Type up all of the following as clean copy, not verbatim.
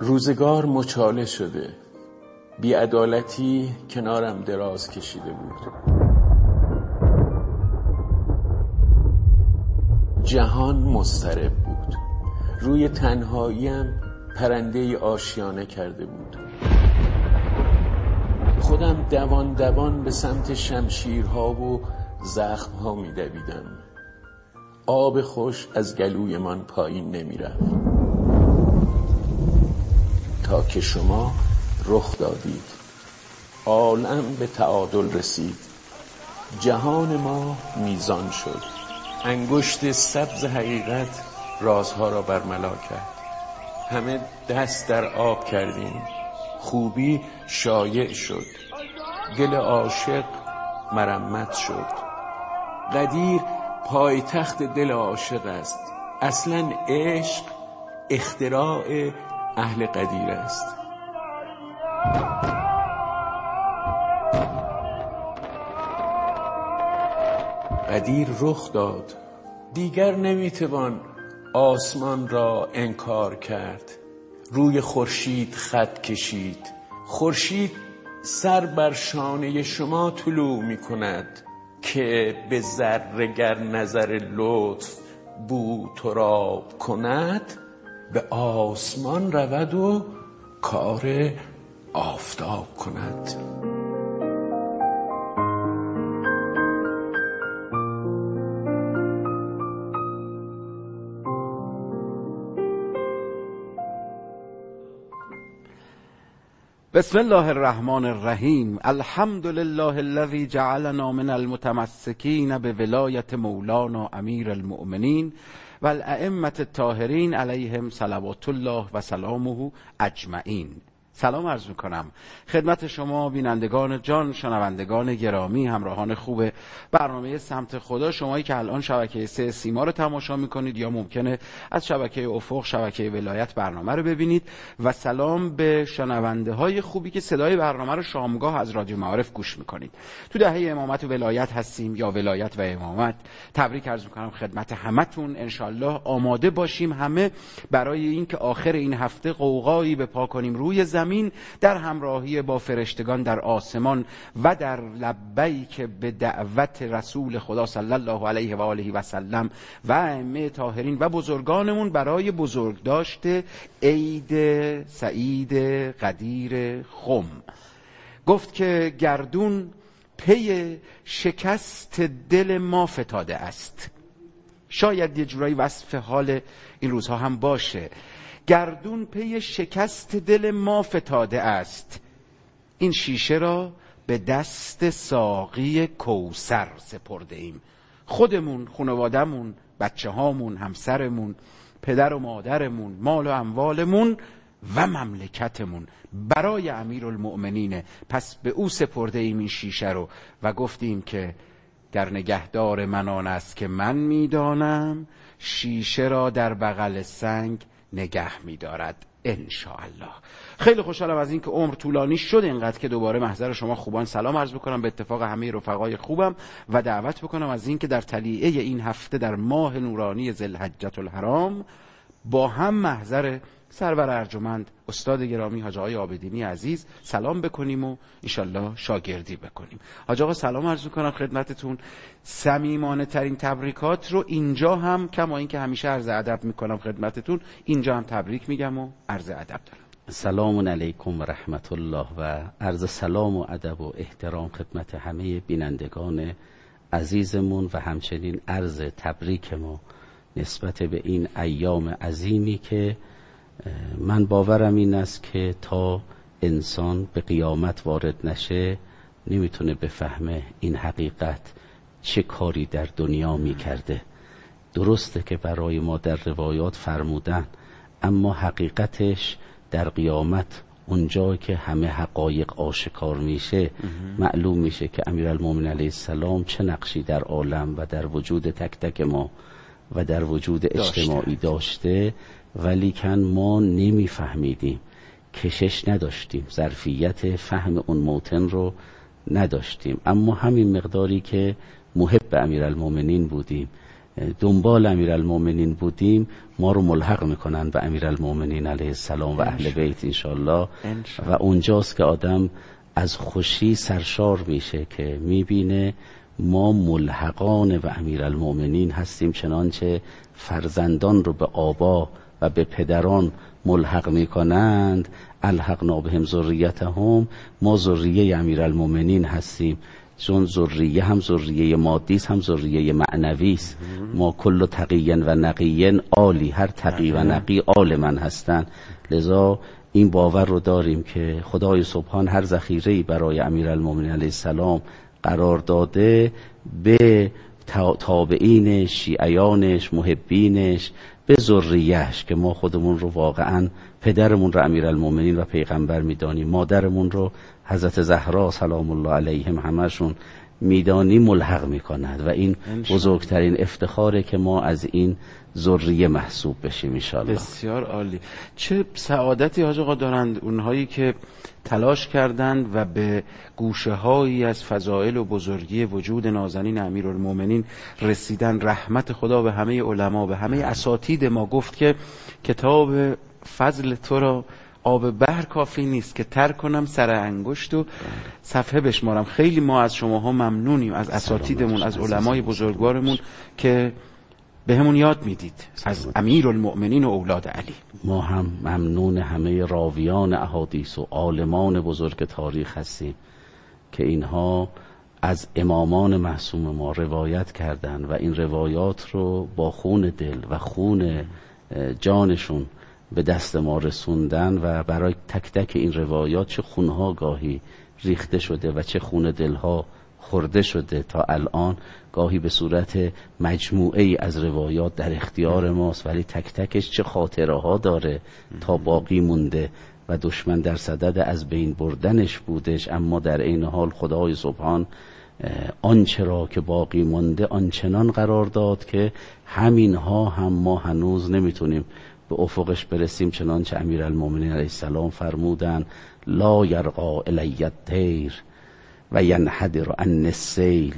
روزگار مچاله شده، بی‌عدالتی کنارم دراز کشیده بود. جهان مضطرب بود، روی تنهاییم پرنده آشیانه کرده بود. خودم دوان دوان به سمت شمشیرها و زخمها می دویدم. آب خوش از گلویمان پایین نمی رفت تا که شما رخ دادید. عالم به تعادل رسید، جهان ما میزان شد. انگشت سبز حقیقت رازها را برملا کرد. همه دست در آب کردیم، خوبی شایع شد. دل عاشق مرمت شد. قدیر پایتخت دل عاشق است. اصلا عشق اختراع اهل قدیر است. قدیر رخ داد، دیگر نمیتوان آسمان را انکار کرد. روی خورشید خط کشید. خورشید سر بر شانه شما طلوع میکند که به ذره گر نظر لطف بو تراب کند. به آسمان رود و کار آفتاب کند. بسم الله الرحمن الرحیم. الحمد لله الذی جعلنا من المتمسکین بولایت مولانا امیر المؤمنین و الائمة الطاهرین علیهم صلوات الله و سلامه اجمعین. سلام عرض میکنم خدمت شما بینندگان جان، شنوندگان گرامی، همراهان خوب برنامه سمت خدا. شمایی که الان شبکه 3 سیما رو تماشا میکنید یا ممکنه از شبکه افق، شبکه ولایت برنامه رو ببینید. و سلام به شنونده های خوبی که صدای برنامه رو شامگاه از رادیو معارف گوش میکنید. تو دهه امامت و ولایت هستیم یا ولایت و امامت. تبریک عرض میکنم خدمت همتون. انشالله آماده باشیم همه برای اینکه آخر این هفته قوقایی به پا کنیم روی زمین در همراهی با فرشتگان در آسمان و در لبیک به دعوت رسول خدا صلی الله علیه و آله و سلم و ائمه طاهرین و بزرگانمون برای بزرگداشت عید سعید قدیر خم. گفت که گردون پی شکست دل ما فتاده است. شاید یه جورایی وصف حال این روزها هم باشه. گردون پی شکست دل ما فتاده است. این شیشه را به دست ساقی کوثر سپرده ایم. خودمون، خانوادمون، بچه هامون، همسرمون، پدر و مادرمون، مال و اموالمون و مملکتمون برای امیرالمؤمنینه. پس به او سپرده ایم این شیشه رو و گفتیم که در نگهدار من آن است که من میدانم، شیشه را در بغل سنگ نگه می‌دارد انشاءالله. خیلی خوشحالم از اینکه عمر طولانی شد اینقدر که دوباره محضر شما خوبان سلام عرض بکنم به اتفاق همه رفقای خوبم و دعوت بکنم از اینکه در طلیعه این هفته در ماه نورانی ذوالحجة الحرام با هم محضر سرور ارجمند استاد گرامی حاج آقای عابدینی عزیز سلام بکنیم و انشالله شاگردی بکنیم. حاج آقا سلام عرض میکنم خدمتتون. صمیمانه ترین تبریکات رو اینجا هم کما اینکه همیشه عرض ادب میکنم خدمتتون، اینجا هم تبریک میگم و عرض ادب دارم. سلام علیکم و رحمت الله و عرض سلام و ادب و احترام خدمت همه بینندگان عزیزمون و همچنین عرض تبریک ما نسبت به این ایام عظیمی که من باورم این است که تا انسان به قیامت وارد نشه نمیتونه بفهمه این حقیقت چه کاری در دنیا میکرده. درسته که برای ما در روایات فرمودن، اما حقیقتش در قیامت اونجا که همه حقایق آشکار میشه معلوم میشه که امیرالمومنین علیه السلام چه نقشی در عالم و در وجود تک تک ما و در وجود اجتماعی داشته. ولیکن ما نمیفهمیدیم، کشش نداشتیم، ظرفیت فهم اون موطن رو نداشتیم. اما همین مقداری که محب امیرالمومنین بودیم، دنبال امیرالمومنین بودیم ما رو ملحق میکنن به امیرالمومنین علیه السلام و اهل بیت انشالله. و اونجاست که آدم از خوشی سرشار میشه که میبینه ما ملحقان به امیرالمومنین هستیم، چنانچه فرزندان رو به آبا و به پدران ملحق میکنند. الحقنا بهم ذریتهم، ما ذریه امیرالمومنین هستیم، چون ذریه هم ذریه مادی است هم ذریه معنوی است. ما کل تقی و نقی آلی، هر تقی و نقی آل من هستند. لذا این باور رو داریم که خدای سبحان هر ذخیره‌ای برای امیرالمومنین علیه السلام قرار داده، به تابعین شیعیانش، محبینش، به ذریه‌اش، که ما خودمون رو واقعا پدرمون رو امیرالمومنین و پیغمبر میدانیم، مادرمون رو حضرت زهرا سلام الله علیهم همشون میدانیم، ملحق میکند. و این بزرگترین افتخاره که ما از این ذریه محسوب بشیم انشاءالله. بسیار عالی. چه سعادتی حاج آقا دارند اونهایی که تلاش کردند و به گوشه‌هایی از فضائل و بزرگی وجود نازنین امیرالمومنین رسیدن. رحمت خدا به همه علما، به همه اساتید ما. گفت که کتاب فضل تو را آب بحر کافی نیست که تر کنم سر انگشت و صفحه بشمارم. خیلی ما از شماها ممنونیم، از اساتیدمون، از علمای بزرگوارمون که به همون یاد میدید از امیرالمؤمنین و اولاد علی. ما هم ممنون همه راویان احادیث و عالمان بزرگ تاریخ هستیم که اینها از امامان معصوم ما روایت کردند و این روایات رو با خون دل و خون جانشون به دست ما رسوندن و برای تک تک این روایات چه خونها گاهی ریخته شده و چه خون دلها خورده شده تا الان، گاهی به صورت مجموعه ای از روایات در اختیار ماست، ولی تک تکش چه خاطره ها داره تا باقی مونده و دشمن در صدد از بین بردنش بودش. اما در این حال خدای سبحان آنچه را که باقی مونده آنچنان قرار داد که همینها هم ما هنوز نمیتونیم به افقش برسیم، چنانچه امیرالمومنین علیه السلام فرمودن لا یرقا الی الطیر و ینحدر عن السیل.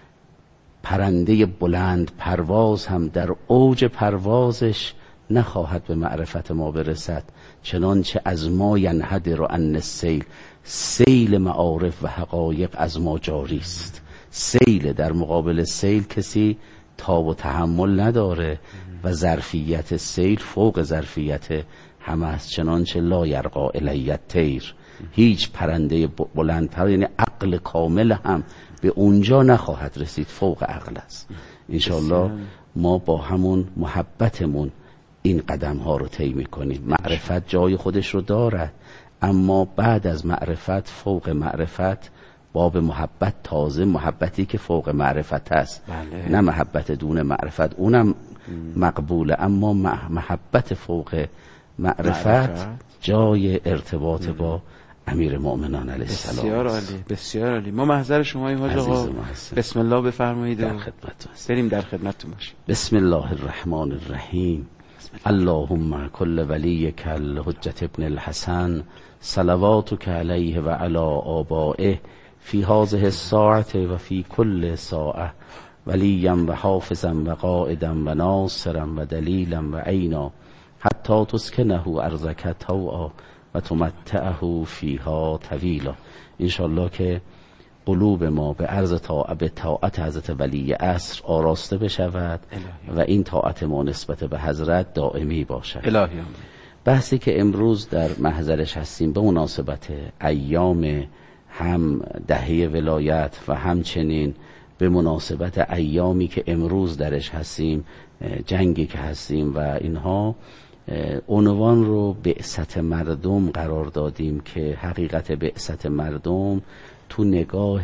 پرنده بلند پرواز هم در اوج پروازش نخواهد به معرفت ما برسد، چنانچه از ما ینحدر عن السیل، سیل معارف و حقایق از ما جاری است. سیل در مقابل سیل کسی تاب و تحمل نداره و ظرفیت سیل فوق ظرفیت همه است. چنانچه لا یرقا الی الطیر، هیچ پرنده بلند پر، یعنی عقل کامل هم به اونجا نخواهد رسید، فوق عقل است. انشالله ما با همون محبتمون این قدم ها رو طی میکنیم. معرفت جای خودش رو دارد، اما بعد از معرفت فوق معرفت باب محبت تازه، محبتی که فوق معرفت است. بله. نه محبت دون معرفت، اونم مقبوله، اما محبت فوق معرفت جای ارتباط با امیر مؤمنان علیه السلام. بسیار عالی، بسیار عالی. ما محضر شماییم حاج آقا. بسم الله بفرمایید و بریم در خدمتتون باشیم. بسم الله الرحمن الرحیم. اللهم کل ولیک الحجة ابن الحسن صلواتک علیه و علی آبائه فی هذه الساعة و فی کل ساعة ولیا و حافظا و قائدا و ناصرا و دلیلا و عینا حتی تسکنه ارضک طوعا و تمتعه فیها طویلا. انشالله که قلوب ما به عرض به طاعت حضرت ولی عصر آراسته بشود و این طاعت ما نسبت به حضرت دائمی باشد. الهی. بحثی که امروز در محضرش هستیم به مناسبت ایام هم دهه ولایت و همچنین به مناسبت ایامی که امروز درش هستیم، جنگی که هستیم و اینها، عنوان رو بعثت مردم قرار دادیم که حقیقت بعثت مردم تو نگاه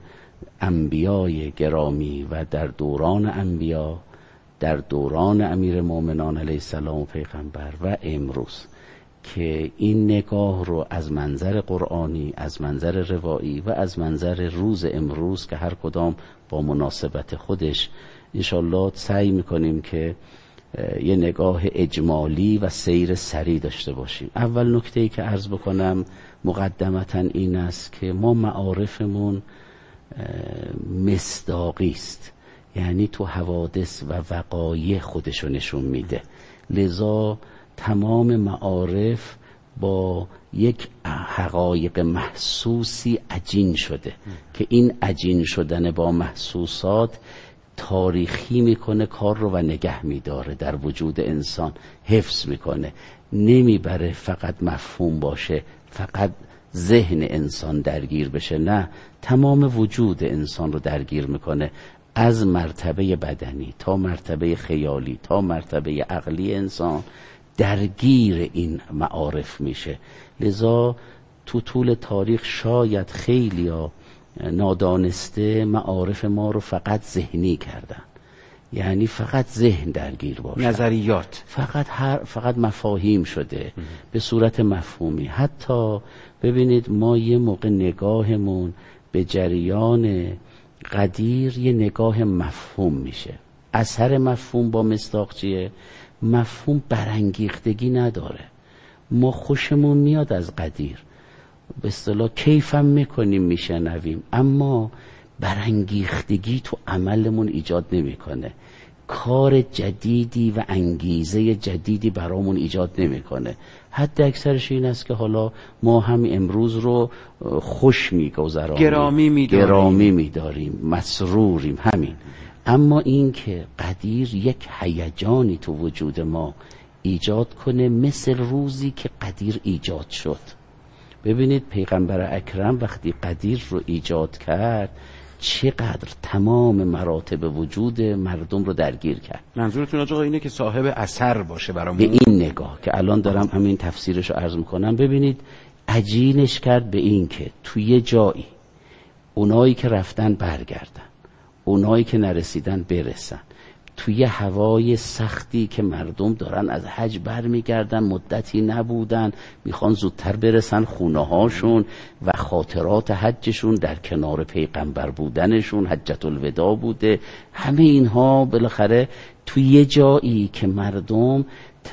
انبیای گرامی و در دوران انبیا، در دوران امیر مومنان علیه السلام و پیغمبر و امروز، که این نگاه رو از منظر قرآنی، از منظر روایی و از منظر روز امروز که هر کدام با مناسبت خودش انشالله سعی میکنیم که یه نگاه اجمالی و سیر سری داشته باشیم. اول نکته‌ای که عرض بکنم مقدمتاً این است که ما معارفمون مصداقی است، یعنی تو حوادث و وقایع خودشو نشون میده. لذا تمام معارف با یک حقایق محسوسی عجین شده که این عجین شدن با محسوسات تاریخی میکنه کار رو و نگه میداره در وجود انسان، حفظ میکنه، نمیبره فقط مفهوم باشه، فقط ذهن انسان درگیر بشه، نه، تمام وجود انسان رو درگیر میکنه، از مرتبه بدنی تا مرتبه خیالی تا مرتبه عقلی انسان درگیر این معارف میشه. لذا تو طول تاریخ شاید خیلی نادانسته معارف ما رو فقط ذهنی کردن، یعنی فقط ذهن درگیر باشه، نظریات، فقط مفاهیم شده به صورت مفهومی. حتی ببینید ما یه موقع نگاهمون به جریان قدیر یه نگاه مفهوم میشه. اثر مفهوم با مصداق چیه؟ مفهوم برانگیختگی نداره. ما خوشمون میاد از قدیر، به اصطلاح کیفم میکنیم میشنویم، اما برانگیختگی تو عملمون ایجاد نمیکنه، کار جدیدی و انگیزه جدیدی برامون ایجاد نمیکنه. حد اکثرش این است که حالا ما هم امروز رو خوش میگذرانیم، گرامی میداریم، مسروریم، همین. اما این که قدیر یک هیجانی تو وجود ما ایجاد کنه، مثل روزی که قدیر ایجاد شد. ببینید پیغمبر اکرم وقتی قدیر رو ایجاد کرد چقدر تمام مراتب وجود مردم رو درگیر کرد. منظورتون آقا اینه که صاحب اثر باشه برامون؟ به این نگاه که الان دارم همین تفسیرش رو عرض میکنم. ببینید عجینش کرد به این که توی جایی اونایی که رفتن برگردن، اونایی که نرسیدن برسن، توی هوای سختی که مردم دارن از حج برمیگردن، مدتی نبودن، میخوان زودتر برسن خونه هاشون و خاطرات حجشون در کنار پیغمبر بودنشون، حجت الوداع بوده، همه اینها بالاخره توی یه جایی که مردم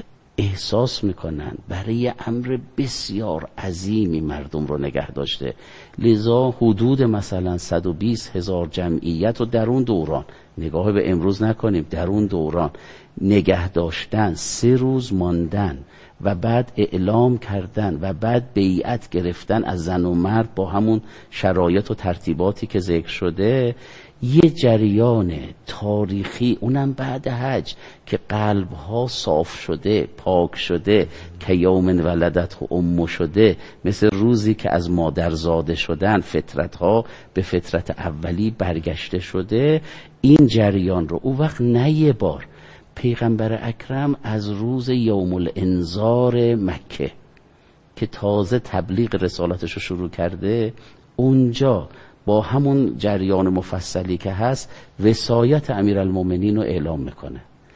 احساس میکنن برای امر بسیار عظیمی مردم رو نگه داشته. لذا حدود مثلا 120,000 جمعیت رو در اون دوران، نگاه به امروز نکنیم، در اون دوران نگه داشتن، 3 روز ماندن و بعد اعلام کردن و بعد بیعت گرفتن از زن و مرد با همون شرایط و ترتیباتی که ذکر شده، یه جریان تاریخی، اونم بعد حج که قلبها صاف شده، پاک شده، که یوم ولدت امه شده، مثل روزی که از مادر زاده شدن، فطرتها به فطرت اولی برگشته شده. این جریان رو اون وقت نه یه بار پیغمبر اکرم از روز یوم الانذار مکه که تازه تبلیغ رسالتش رو شروع کرده، اونجا با همون جریان مفصلی که هست وصایت امیرالمومنین رو اعلام میکنه.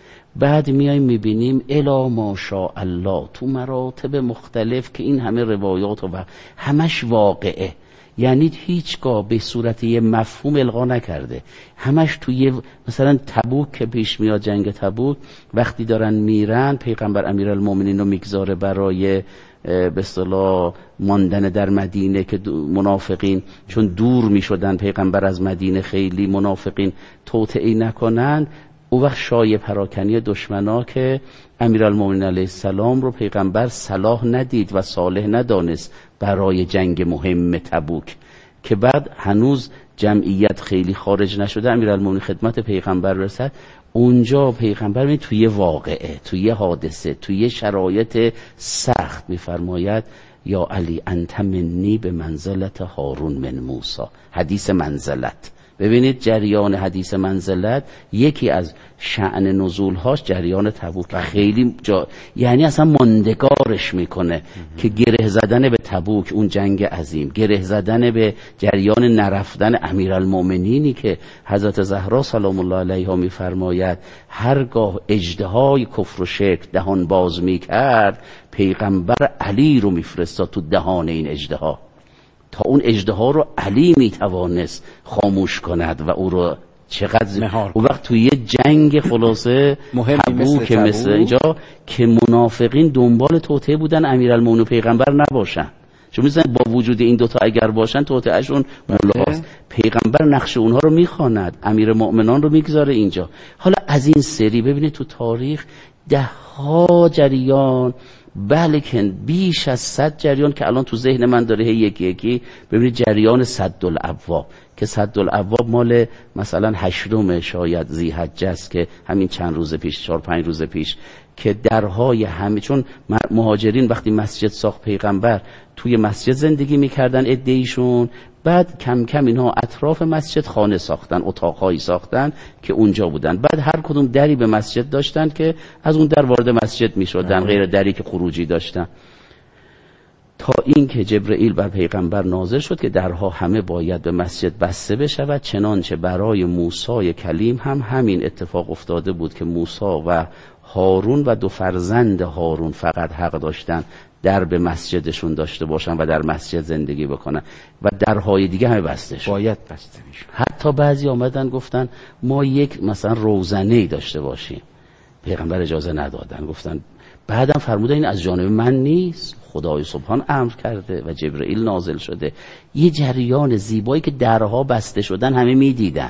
بعد میایم میبینیم الا ماشاء الله تو مراتب مختلف که این همه روایات و همش واقعه، یعنی هیچگاه به صورت یه مفهوم القا نکرده، همش توی مثلا تبوک که پیش میاد، جنگ تبوک وقتی دارن میرن پیغمبر امیرالمومنین رو میگذاره برای به اصطلاح ماندن در مدینه که منافقین چون دور میشدن پیغمبر از مدینه، خیلی منافقین توطئه نکنن، او وقت شایع پراکنی دشمنا که امیرالمومنین علیه السلام رو پیغمبر صلاح ندید و صالح ندانست برای جنگ مهم تبوک، که بعد هنوز جمعیت خیلی خارج نشده امیرالمومنین خدمت پیغمبر رسد. اونجا پیغمبر می توی واقعه، توی حادثه، توی شرایط سخت میفرماید یا علی انت منی به منزلت هارون من موسی. حدیث منزلت، ببینید جریان حدیث منزلت یکی از شأن نزولهاش جریان تبوک، خیلی یعنی اصلا ماندگارش میکنه که گره زدن به تبوک، اون جنگ عظیم، گره زدن به جریان نرفتن امیرالمومنینی که حضرت زهرا سلام الله علیها میفرماید هرگاه اژدهای کفر و شرک دهان باز میکرد پیغمبر علی رو میفرستاد تو دهان این اژدها تا اون اژدها رو علی میتوانست خاموش کند و او رو چقدر اون وقت توی یه جنگ خلاصه مهمی مثل اینجا که منافقین دنبال توطئه بودن امیرالمومنین پیغمبر نباشن، چون می‌زنن با وجود این دوتا اگر باشن توطئه‌شون مولاست. پیغمبر نقش اونها رو میخواند، امیر مؤمنان رو میگذاره اینجا. حالا از این سری ببینید تو تاریخ ده ها جریان، بلکه بیش از 100 جریان که الان تو ذهن من داره یکی یکی. ببینید جریان سدالابواب که سدالابواب مال مثلا 8 شاید ذی‌حجه است که همین چند روز پیش 4-5 روز پیش که درهای همه، چون مهاجرین وقتی مسجد ساخت پیغمبر توی مسجد زندگی میکردن عده‌ایشون، بعد کم کم اینها اطراف مسجد خانه ساختن، اتاقهایی ساختن که اونجا بودن. بعد هر کدوم دری به مسجد داشتن که از اون در وارد مسجد میشدن، غیر دری که خروجی داشتن. تا این که جبرئیل بر پیغمبر نازل شد که درها همه باید به مسجد بسته بشود. چنانچه برای موسی کلیم هم همین اتفاق افتاده بود که موسی و هارون و 2 فرزند هارون فقط حق داشتن در به مسجدشون داشته باشن و در مسجد زندگی بکنن و درهای دیگه همه بسته شد، باید بسته میشد. حتی بعضی آمدن گفتن ما یک مثلا روزنه‌ای داشته باشیم، پیغمبر اجازه ندادن، گفتن بعدم فرمودن این از جانب من نیست، خدای سبحان امر کرده و جبرئیل نازل شده. یه جریان زیبایی که درها بسته شدن همه میدیدن،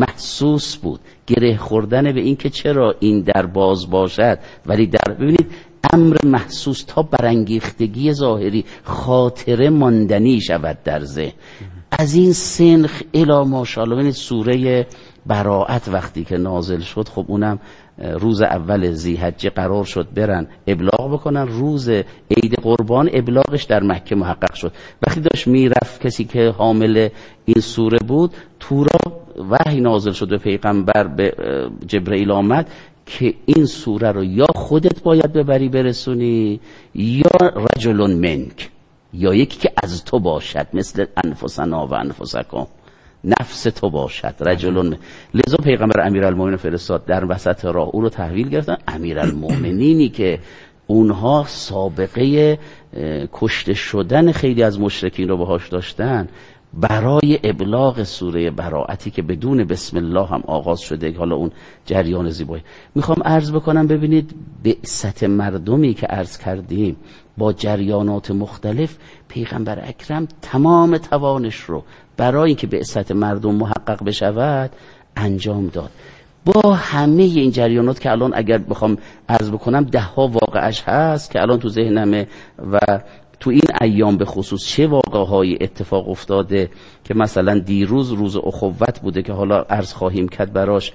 محسوس بود، گره خوردن به این که چرا این در باز باشد ولی در، ببینید امر محسوس تا برانگیختگی ظاهری خاطره ماندنی شود در ذهن. از این سنخ الی ماشاءالله. ببینید سوره براءت وقتی که نازل شد، خب اونم روز اول ذی‌حجه قرار شد برن ابلاغ بکنن، روز عید قربان ابلاغش در مکه محقق شد. وقتی داشت میرفت کسی که حامل این سوره بود، تورا وحی نازل شد به پیغمبر، به جبرئیل آمد که این سوره رو یا خودت باید ببری برسونی یا رجل منک، یا یکی که از تو باشد، مثل انفسنا و انفسکم، نفس تو باشد، رجل. لذا پیغمبر امیرالمومنین فرستاد در وسط راه، او رو تحویل گرفتن امیرالمومنینی که اونها سابقه کشته شدن خیلی از مشرکین رو باهاش داشتن، برای ابلاغ سوره براءتی که بدون بسم الله هم آغاز شده. حالا اون جریان زیبایی میخوام عرض بکنم. ببینید بعثت مردمی که عرض کردیم با جریانات مختلف، پیغمبر اکرم تمام توانش رو برای اینکه بعثت مردم محقق بشود انجام داد. با همه این جریانات که الان اگر بخوام عرض بکنم 10 واقعش هست که الان تو ذهنمه و تو این ایام به خصوص چه واقعهایی اتفاق افتاده که مثلا دیروز روز اخوت بوده که حالا عرض خواهیم کرد براش.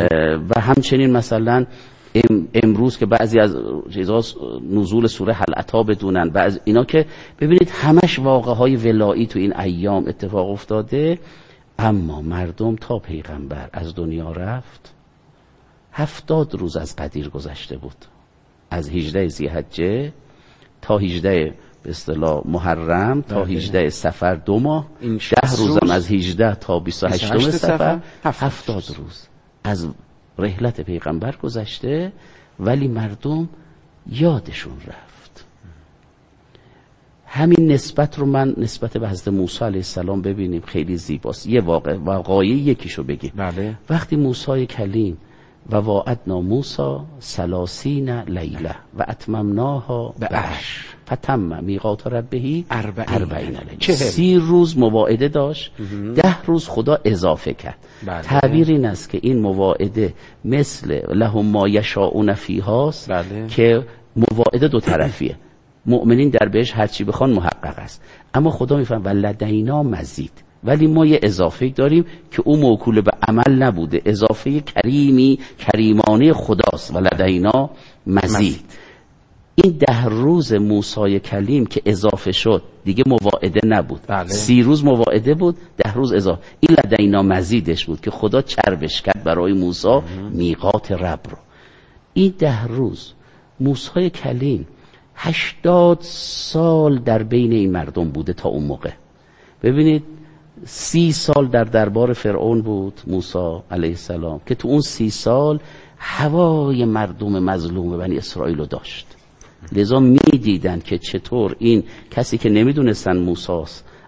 و همچنین مثلا امروز که بعضی از چیزا نزول سوره هل اتی بدونن، بعضی اینا که ببینید همش واقعهای ولایی تو این ایام اتفاق افتاده. اما مردم تا پیغمبر از دنیا رفت 70 روز از قدیر گذشته بود، از 18 ذی‌حجه تا 18 به اصطلاح محرم تا 18 صفر 2 ماه، 10 روزم از 18 تا 28 صفر 70 روز از رحلت پیغمبر گذشته، ولی مردم یادشون رفت. همین نسبت رو من نسبت به حضرت موسی علیه السلام ببینیم، خیلی زیباست. یه واقعی یکیشو بگیم. وقتی موسی کلیم و واعدنا موسی 30 لیله و اتممناها بعشر فتم میقات ربه 40 لیله. 30 روز مواعده داشت، 10 روز خدا اضافه کرد. تعبیر این است که این مواعده مثل لهم ما یشاءون فیهاست که مواعده 2 طرفیه. مؤمنین در بهش هر چی بخوان محقق است، اما خدا میفهم ولدینا مزید، ولی ما یه اضافه داریم که اون موکول به عمل نبوده، اضافه کریمانه خداست، ولدینا مزید. این 10 روز موسی کلیم که اضافه شد دیگه مواعده نبود. 30 روز مواعده بود، 10 روز اضافه. این لدینا مزیدش بود که خدا چربش کرد برای موسی میقات رب رو. این 10 روز موسی کلیم 80 سال در بین این مردم بوده تا اون موقع. ببینید 30 سال در دربار فرعون بود موسی علیه السلام که تو اون 30 سال هوای مردم مظلوم بنی اسرائیل رو داشت. لذا می دیدن که چطور این کسی که نمیدونستن موسیٰ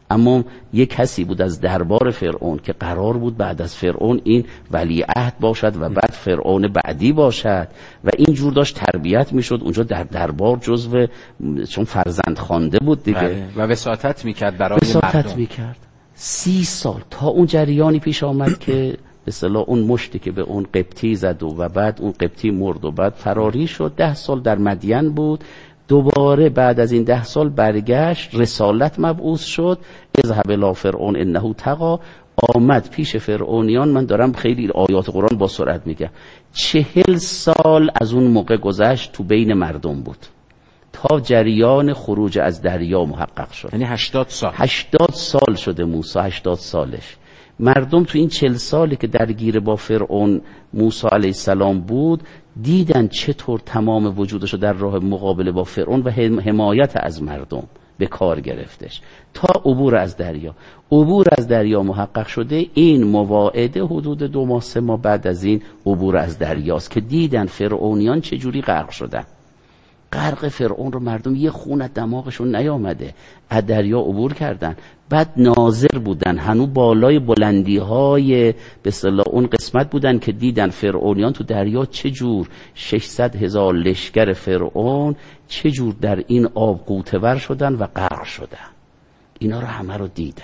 اما یک کسی بود از دربار فرعون که قرار بود بعد از فرعون این ولیعهد باشد و بعد فرعون بعدی باشد و اینجور داشت تربیت میشد اونجا در دربار جزو، چون فرزند خوانده بود دیگه. بله. و وساطت میکرد برای وساطت میکرد. 30 سال تا اون جریانی پیش آمد که به اصطلاح اون مشتی که به اون قبطی زد و بعد اون قبطی مرد و بعد فراری شد. 10 سال در مدین بود. دوباره بعد از این 10 سال برگشت، رسالت مبعوث شد. اذهب الی فرعون انه طغی، آمد پیش فرعونیان. من دارم خیلی آیات قرآن با سرعت میگم. 40 سال از اون موقع گذشت، تو بین مردم بود تا جریان خروج از دریا محقق شد. یعنی 80 سال 80 سال شده موسی، 80 سالش. مردم تو این 40 سالی که درگیر با فرعون موسی علیه السلام بود دیدن چطور تمام وجودشو در راه مقابله با فرعون و حمایت از مردم به کار گرفتش تا عبور از دریا. عبور از دریا محقق شده. این مواعده حدود 2 ماه 3 ماه بعد از این عبور از دریاست که دیدن فرعونیان چجوری غرق شدن. غرق فرعون رو مردم یه خون از دماغشون نیامده، از دریا عبور کردن. بعد ناظر بودن، هنو بالای بلندی های به اصطلاح اون قسمت بودن که دیدن فرعونیان تو دریا چجور 600,000 لشکر فرعون چجور در این آب غوطه‌ور شدن و غرق شدن. اینا رو همه رو دیدن.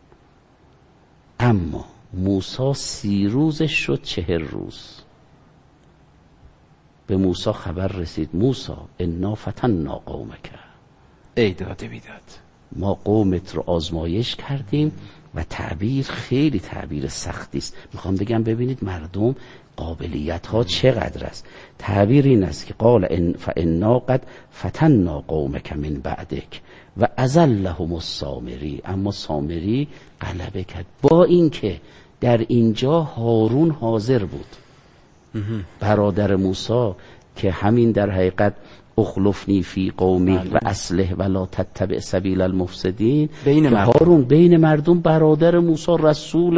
اما موسی 30 روزش شد 40 روز. به موسی خبر رسید موسی انا فتنا قومک، ای داده بیداد، ما قومت رو آزمایش کردیم. و تعبیر خیلی تعبیر سختی است. میخوام بگم ببینید مردم قابلیت ها چقدر است. تعبیر این است که قال فانا قد فتنا قومک من بعدک و اذلهم السامری، اما سامری غلبه کرد. با اینکه در اینجا هارون حاضر بود، برادر موسی، که همین در حقیقت اخلفنی فی قومی و اصلح ولا تتبع سبیل المفسدین، بین که هارون بین مردم برادر موسی، رسول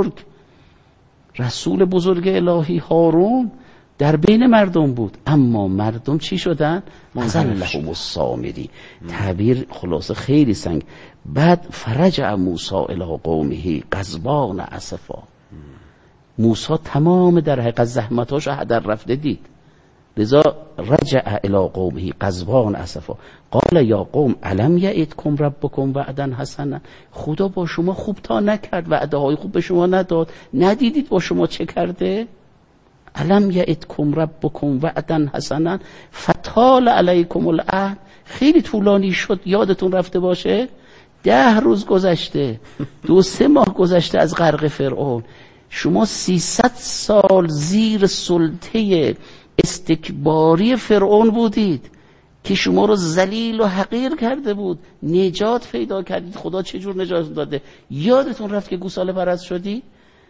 بزرگ الهی هارون در بین مردم بود. اما مردم چی شدن؟ اذلهم السامری. تعبیر خلاصه خیلی سنگ. بعد فرجع موسی الی قومه غضبان اسفا. موسی تمام در حقیقت زحمتاشو هدر رفته دید، لذا رجع الی قومه غضبان اسفا قال یا قوم الم یعدکم ربکم وعدا حسنا، خدا با شما خوب تا نکرد، وعده های خوب به شما نداد، ندیدید با شما چه کرده؟ الم یعدکم ربکم وعدا حسنا فطال علیکم العهد. خیلی طولانی شد، یادتون رفته باشه 10 روز گذشته، 2-3 ماه گذشته از غرق فرعون. شما 300 سال زیر سلطه استکباری فرعون بودید که شما رو ذلیل و حقیر کرده بود. نجات پیدا کردید. خدا چجور نجات داده؟ یادتون رفت که گوساله پرست شدی؟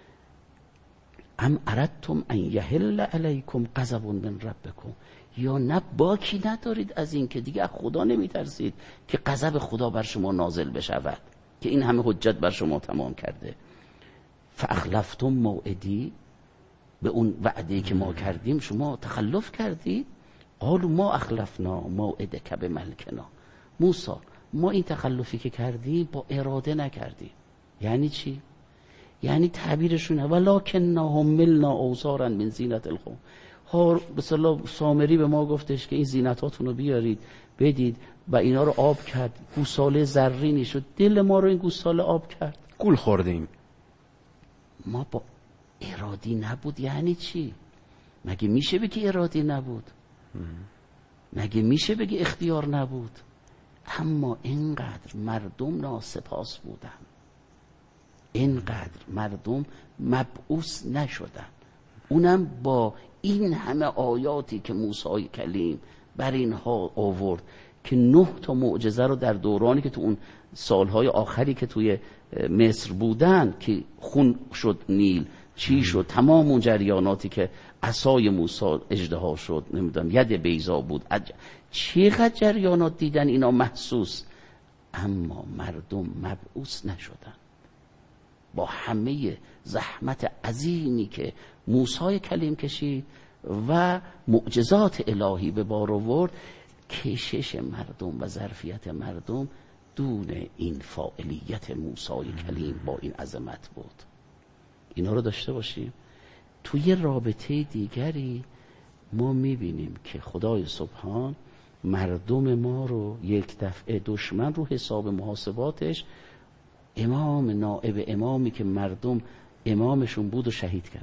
ام اردتم ان یحل علیکم غضب من ربکم، یا نه باکی ندارید از این که دیگه خدا نمیترسید که غضب خدا بر شما نازل بشود که این همه حجت بر شما تمام کرده. فاخلفتم موعدی، به اون وعده‌ای که ما کردیم شما تخلف کردید. قالوا ما اخلفنا موعدک بملکنا. موسی ما این تخلفی که کردیم با اراده نکردیم. یعنی چی؟ یعنی تعبیرشونه ولکننا حملنا اوزارا من زینت القوم. مثلا سامری به ما گفتش که این زینتاتون رو بیارید بدید و اینا رو آب کرد، گوساله زرینی شد، دل ما رو این گوساله آب کرد، گول خوردیم. ما با ارادی نبود. یعنی چی؟ مگه میشه بگی ارادی نبود؟ مگه میشه بگی اختیار نبود؟ اما اینقدر مردم ناسپاس بودن، اینقدر مردم مبعوث نشدن، اونم با این همه آیاتی که موسی کلیم بر اینها آورد که 9 تا معجزه رو در دورانی که تو اون سالهای آخری که توی مصر بودن که خون شد نیل، چی شد، تمام اون جریاناتی که عصای موسی اژدها شد، نمیدونم ید بیضا بود، چقدر جریانات دیدن اینا محسوس، اما مردم مبعوث نشدن. با همه زحمت عظیمی که موسی کلیم کشید و معجزات الهی به بار آورد، کشش مردم و ظرفیت مردم مفتون این فاعلیت موسی کلیم با این عظمت بود. اینا رو داشته باشیم. توی رابطه دیگری ما میبینیم که خدای سبحان مردم ما رو یک دفعه دشمن رو حساب محاسباتش امام نائب امامی که مردم امامشون بود و شهید کرده،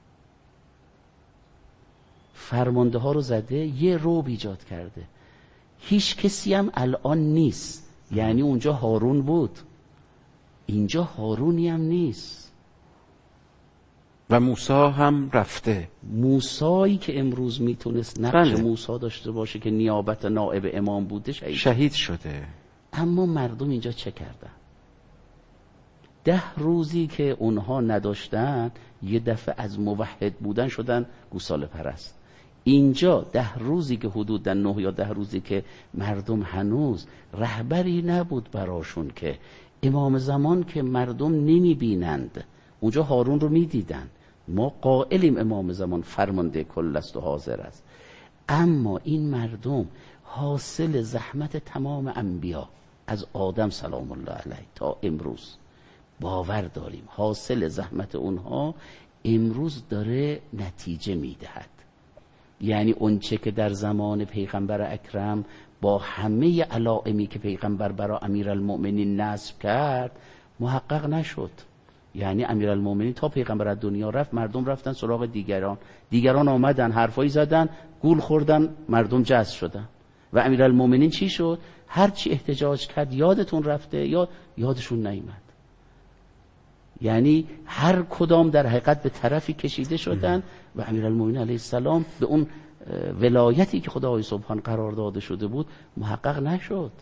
فرمانده ها رو زده، یه رعب ایجاد کرده. هیچ کسی هم الان نیست، یعنی اونجا هارون بود، اینجا هارونی هم نیست و موسی هم رفته. موسایی که امروز میتونست نقش موسی داشته باشه که نیابت نائب امام بوده شهید شده. اما مردم اینجا چه کردن؟ 10 روزی که اونها نداشتن یه دفعه از موحد بودن شدن گوساله پرست. اینجا 10 روزی که حدوداً 9 یا 10 روزی که مردم هنوز رهبری نبود براشون، که امام زمان که مردم نمیبینند، اونجا هارون رو میدیدن. ما قائلیم امام زمان فرمانده کل است و حاضر است، اما این مردم حاصل زحمت تمام انبیا از آدم سلام الله علیه تا امروز باور داریم حاصل زحمت اونها امروز داره نتیجه میدهد. یعنی اونچه که در زمان پیغمبر اکرم با همه علائمی که پیغمبر برای امیرالمؤمنین نصب کرد محقق نشد. یعنی امیرالمؤمنین تا پیغمبر از دنیا رفت مردم رفتن سراغ دیگران آمدن حرفایی زدن، گول خوردن، مردم جذب شدن. و امیرالمؤمنین چی شد؟ هر چی احتجاج کرد یادتون رفته یا یادشون نیامد. یعنی هر کدام در حقیقت به طرفی کشیده شدن و امیرالمؤمنین علیه السلام به اون ولایتی که خدای سبحان قرار داده شده بود محقق نشد.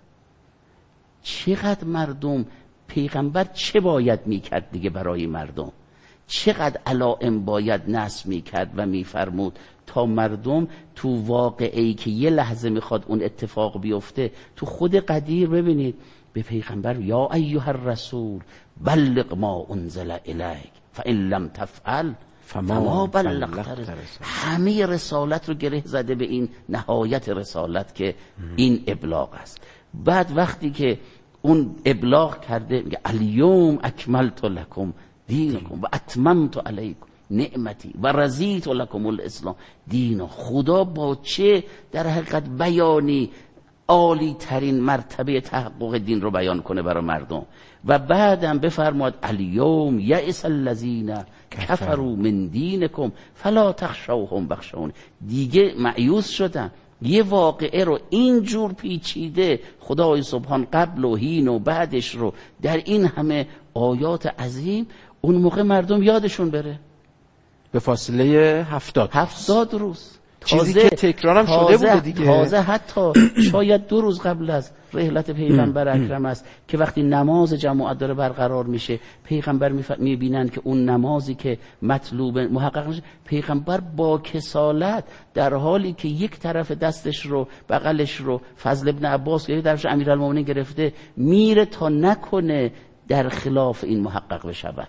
چقدر مردم پیغمبر چه باید میکرد دیگه برای مردم، چقدر علائم باید نصب میکرد و میفرمود تا مردم تو واقعی که یه لحظه میخواد اون اتفاق بیفته. تو خود قدیر ببینید به پیغمبر یا ایها الرسول بلغ ما انزل الیک فان لم تفعل فما بلغت. همه رسالت رو گره زده به این نهایت رسالت که این ابلاغ است. بعد وقتی که اون ابلاغ کرده میگه الیوم اکملت لکم دینکم و اتممت علیکم نعمتی و رضیت لکم الاسلام دینا. خدا با چه در حقیقت بیانی عالی ترین مرتبه تحقق دین رو بیان کنه برای مردم. و بعدم بفرماد الیوم یئس الذین کفروا من دینکم فلا تخشوهم واخشونی. دیگه مایوس شدن. یه واقعه رو اینجور پیچیده خدای سبحان قبل و هین و بعدش رو در این همه آیات عظیم اون موقع مردم یادشون بره. به فاصله 70 روز چیزی که تکرارم شده بوده دیگه. تازه حتی شاید 2 روز قبل از رحلت پیغمبر اکرم است که وقتی نماز جماعت داره برقرار میشه پیغمبر میبینن که اون نمازی که مطلوب محقق میشه، پیغمبر با کسالت در حالی که یک طرف دستش رو بغلش رو فضل ابن عباس که درش امیرالمومنین گرفته میره تا نکنه در خلاف این محقق بشود.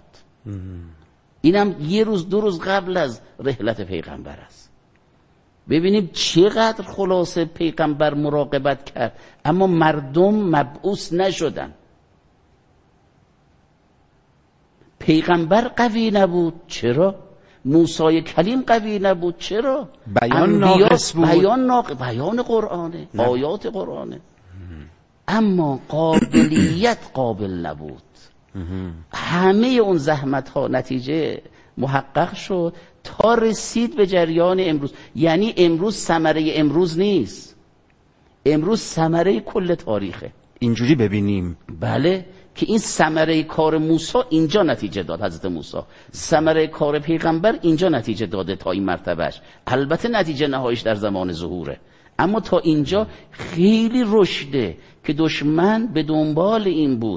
اینم 1 روز 2 روز قبل از رحلت پیغمبر است. ببینیم چقدر خلاصه پیغمبر مراقبت کرد اما مردم مبعوث نشدن. پیغمبر قوی نبود، چرا؟ موسی کلیم قوی نبود، چرا؟ بیان ناقص بود. بیان قرآنه، آیات قرآنه، اما قابلیت قابل نبود. همه اون زحمت ها نتیجه محقق شد تا رسید به جریان امروز. یعنی امروز ثمره امروز نیست، امروز ثمره کل تاریخه. اینجوری ببینیم بله که این ثمره کار موسی اینجا نتیجه داد، حضرت موسی ثمره کار پیغمبر اینجا نتیجه داده تا این مرتبهش. البته نتیجه نهاییش در زمان ظهوره، اما تا اینجا خیلی رشده که دشمن به دنبال این بود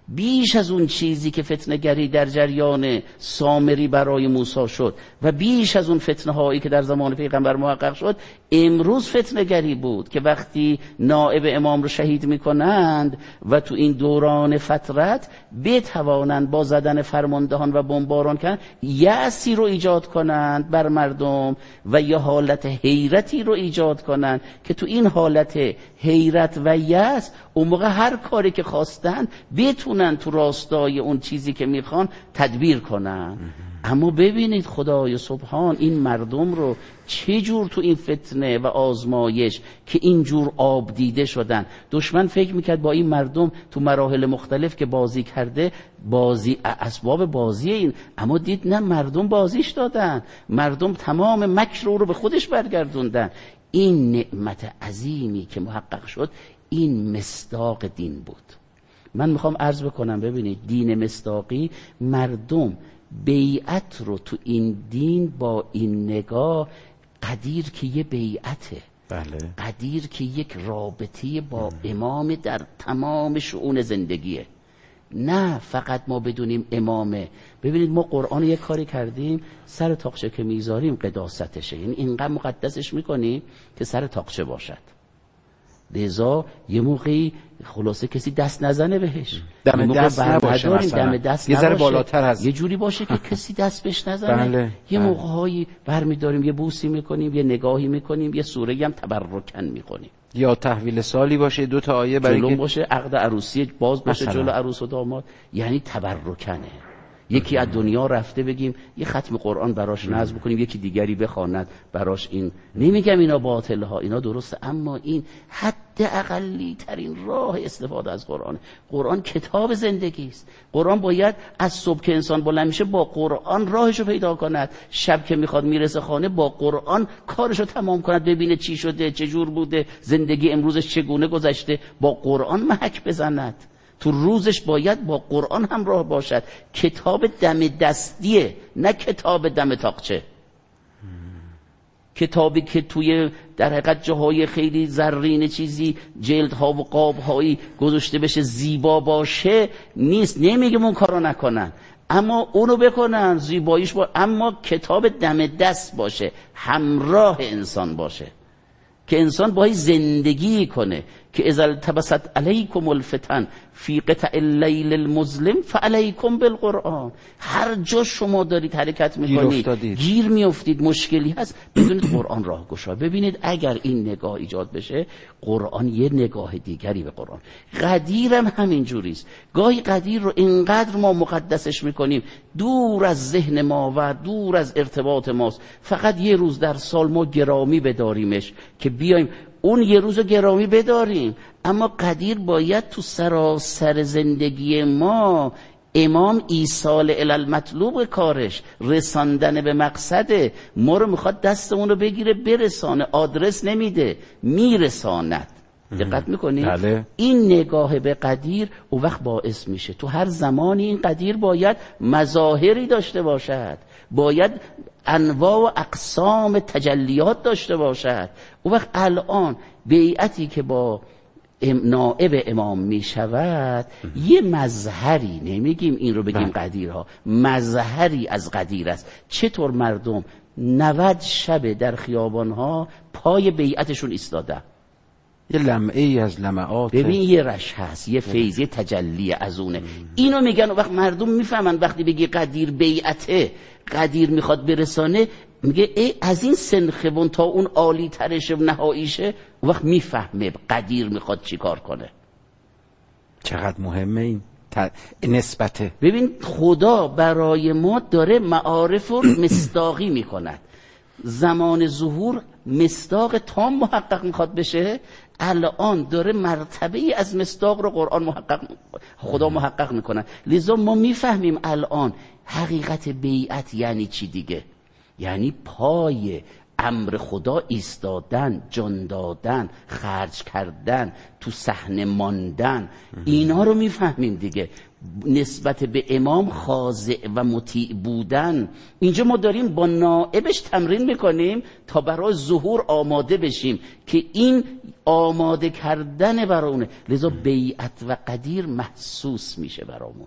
بیش از اون چیزی که فتنه‌گری در جریان سامری برای موسی شد و بیش از اون فتنه‌هایی که در زمان پیغمبر محقق شد، امروز فتنه‌گری بود که وقتی نائب امام رو شهید میکنند و تو این دوران فترت بتوانند با زدن فرماندهان و بمباران کردن یأسی رو ایجاد کنند بر مردم و یه حالت حیرتی رو ایجاد کنند که تو این حالت حیرت و یأس اون موقع هر کاری که خواستن بتونن تو راستای اون چیزی که میخوان تدبیر کنن. اما ببینید خدای سبحان این مردم رو چه جور تو این فتنه و آزمایش که اینجور آب دیده شدن. دشمن فکر میکرد با این مردم تو مراحل مختلف که بازی کرده بازی اسباب بازی این، اما دید نه، مردم بازیش دادن، مردم تمام مکر رو به خودش برگردوندن. این نعمت عظیمی که محقق شد این مصداق دین بود. من میخوام عرض بکنم ببینید دین مصداقی، مردم بیعت رو تو این دین با این نگاه، قدیر که یه بیعته، بله، قدیر که یک رابطه با امام در تمام شؤون زندگیه، نه فقط ما بدونیم امامه. ببینید ما قرآن یک کاری کردیم سر تاقچه که میذاریم قداستشه، یعنی اینقدر مقدسش میکنیم که سر تاقچه باشد. لذا یه موقعی خلاصه کسی دست نزنه بهش، دم دست نباشه، دم دست یه ذره بالاتر هست، یه جوری باشه که کسی دست بهش نزنه. بله. یه موقعهایی برمیداریم یه بوسی میکنیم، یه نگاهی میکنیم، یه سوره هم تبرکن میکنیم، یا تحویل سالی باشه، 2 تا آیه برای جلو باشه، عقد عروسی باز باشه مثلا. جلو عروس و داماد، یعنی تبرکنه. یکی از دنیا رفته بگیم یه ختم قرآن براش نظم بکنیم، یکی دیگری بخواند براش. این نمیگم اینا باطله ها، اینا درسته، اما این حد اقلی ترین راه استفاده از قرآن. قرآن کتاب زندگی است. قرآن باید از صبح که انسان بلند میشه با قرآن راهشو پیدا کند، شب که میخواد میرسه خانه با قرآن کارشو تمام کند، ببینه چی شده، چه جور بوده، زندگی امروزش چگونه گذشته، با قرآن محک بزند. تو روزش باید با قرآن همراه باشد. کتاب دم دستیه، نه کتاب دم تاقچه. کتابی که توی در حقیقت جاهای خیلی زرین چیزی، جلدها و قابهایی گذاشته بشه زیبا باشه نیست. نمیگم اون کارو نکنن، اما اونو بکنن زیباییش اما کتاب دم دست باشه، همراه انسان باشه، که انسان باید زندگی کنه. که اذا التبست علیکم الفتن فی قطع اللیل المظلم فعلیکم بالقرآن. هر جا شما دارید حرکت میکنید گیر میافتید، مشکلی هست، بدونید قرآن راهگشا. ببینید اگر این نگاه ایجاد بشه، قرآن یه نگاه دیگری به قرآن. قدیرم همین جوریست. گاهی قدیر رو اینقدر ما مقدسش میکنیم، دور از ذهن ما و دور از ارتباط ماست. فقط یه روز در سال ما گرامی بداریمش که بیایم اون یه روز گرامی بداریم، اما قدیر باید تو سراسر زندگی ما امام ایصال الی المطلوب کارش، رساندن به مقصده. ما رو میخواد دستمون رو بگیره برسانه، آدرس نمیده، میرساند. دقت میکنید؟ بله. این نگاه به قدیر او وقت باعث میشه تو هر زمانی این قدیر باید مظاهری داشته باشد، باید انواع و اقسام تجلیات داشته باشد. او وقت الان بیعتی که با نائب امام می شود یه مظهری، نمیگیم این رو بگیم قدیرها، مظهری از قدیر است. چطور مردم 90 شب در خیابانها پای بیعتشون ایستاده، یه لمعه ای از لمعات، ببین یه رش هست، یه فیض، یه تجلی از اونه. اینو میگن و وقت مردم میفهمن وقتی بگی قدیر بیعته، قدیر میخواد برسانه، میگه ای از این سنخبون تا اون عالی ترشه و نهاییشه، و وقت میفهمه قدیر میخواد چی کار کنه. چقدر مهمه این نسبته. ببین خدا برای ما داره معارف رو مصداقی میکند. زمان ظهور مصداق تام محقق میخواد بشه، الان داره مرتبه از مصداق رو قرآن خدا محقق میکنه. لذا ما میفهمیم الان حقیقت بیعت یعنی چی دیگه. یعنی پای امر خدا ایستادن، جان دادن، خرج کردن، تو صحنه ماندن، اینا رو میفهمیم دیگه. نسبت به امام خاضع و مطیع بودن، اینجا ما داریم با نائبش تمرین میکنیم تا برای ظهور آماده بشیم که این آماده کردن برامونه. لذا بیعت و قدیر محسوس میشه برامون.